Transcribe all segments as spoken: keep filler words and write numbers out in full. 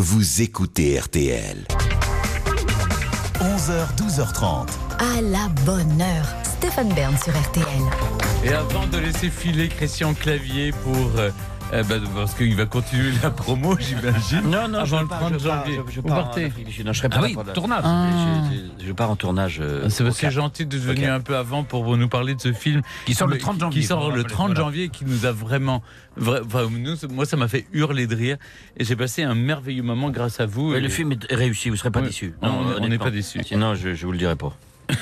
Vous écoutez R T L. onze heures, douze heures trente. À la bonne heure, Stéphane Bern sur R T L. Et avant de laisser filer Christian Clavier pour... Euh, euh, bah, parce qu'il va continuer la promo, j'imagine. Non, non, avant je le pars, trente je pars, janvier. je, je Vous pars partez. en Afrique du Sud. Non, je serai pas Ah là oui, pour la- tournage. Ah. Je, je- je pars en tournage. euh, C'est au c'est Cap. gentil de venir Ok. un peu avant pour nous parler de ce film Qui sort le trente janvier, Qui sort pour le rappeler, trente voilà. janvier et qui nous a vraiment, vra- enfin, nous, moi, ça m'a fait hurler de rire et j'ai passé un merveilleux moment grâce à vous. Ouais, Et- le film est réussi, vous ne serez pas Oui. déçus. Non, on- on n'est honnêtement. pas déçus. Sinon, je, je vous le dirai pas.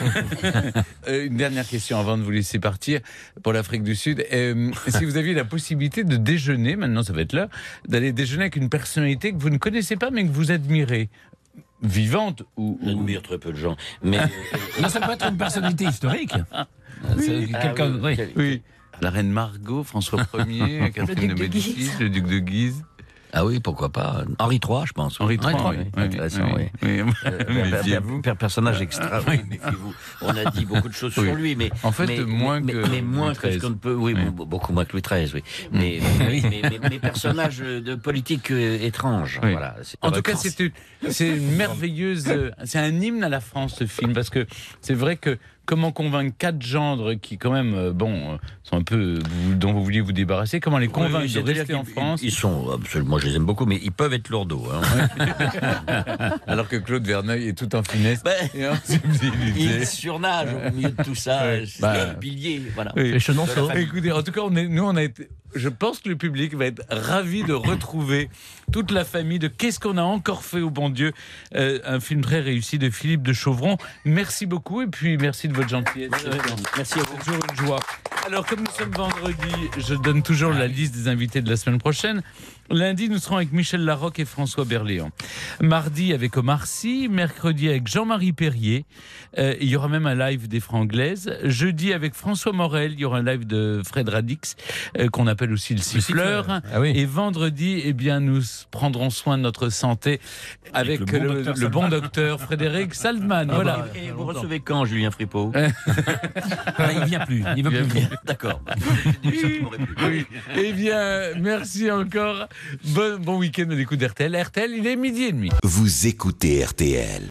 Euh, une dernière question avant de vous laisser partir pour l'Afrique du Sud. Euh, si vous aviez la possibilité de déjeuner, maintenant ça va être l'heure, d'aller déjeuner avec une personnalité que vous ne connaissez pas mais que vous admirez, vivante ou... ou... J'admire très peu de gens. Mais. Non, ça peut être une personnalité historique. C'est quelqu'un, Ah oui, oui. quel- Oui. La reine Margot, François Ier, Catherine de duc de Médicis, Guise. le duc de Guise, Ah oui, pourquoi pas. Henri trois, je pense. Henri trois. oui. oui, oui, Intéressant, oui. oui. Euh, per- per- Méfiez-vous. per- personnage extra, oui, méfiez-vous. On a dit beaucoup de choses Oui. sur lui, mais En fait, mais, moins mais, que mais moins Louis que ce treize. qu'on ne peut. Oui, Oui. bon, beaucoup moins que Louis treize, oui. Mais, mais, mais, mais- mais personnages de politique euh, étrange. Oui. Voilà. C'est- En tout cas, c'est une, c'est une merveilleuse, euh, c'est un hymne à la France ce film parce que c'est vrai que comment convaincre quatre gendres qui quand même, euh, bon, euh, sont un peu vous- dont vous vouliez vous débarrasser, comment les convaincre Oui, de c'est-à-dire rester en qu'ils- France Ils sont absolument. Moi, je les aime beaucoup, mais ils peuvent être lourdeaux. Hein. alors que Claude Verneuil est tout en finesse Ben, et en subtilité. il surnage au milieu de tout ça. Oui. C'est Bah, un pilier. Voilà. Oui. Les Chenonceaux. Écoutez, en tout cas, on est, nous, on a été. Je pense que le public va être ravi de retrouver toute la famille de Qu'est-ce qu'on a encore fait au bon Dieu, euh, un film très réussi de Philippe de Chauvron. Merci beaucoup et puis merci de votre gentillesse. Euh, Merci à vous. C'est toujours une joie. Alors, comme nous sommes vendredi, je donne toujours la liste des invités de la semaine prochaine. Lundi, nous serons avec Michel Larocque et François Berléand. Mardi, avec Omar Sy. Mercredi, avec Jean-Marie Perrier. Euh, il y aura même un live des Franglaises. Jeudi, avec François Morel, il y aura un live de Fred Radix, euh, qu'on appelle aussi le siffleur. siffleur. Ah oui. Et vendredi, eh bien, nous prendrons soin de notre santé avec, Avec le bon le, docteur le bon Salman. docteur Frédéric Salman. Voilà. Et vous recevez quand, Julien Fripot? Ah, il vient plus, il veut plus venir. D'accord. C'est ça qui m'aurait plu. Oui. Eh bien, merci encore. Bon, bon week-end à l'écoute d'R T L. R T L, il est midi et demi. Vous écoutez R T L.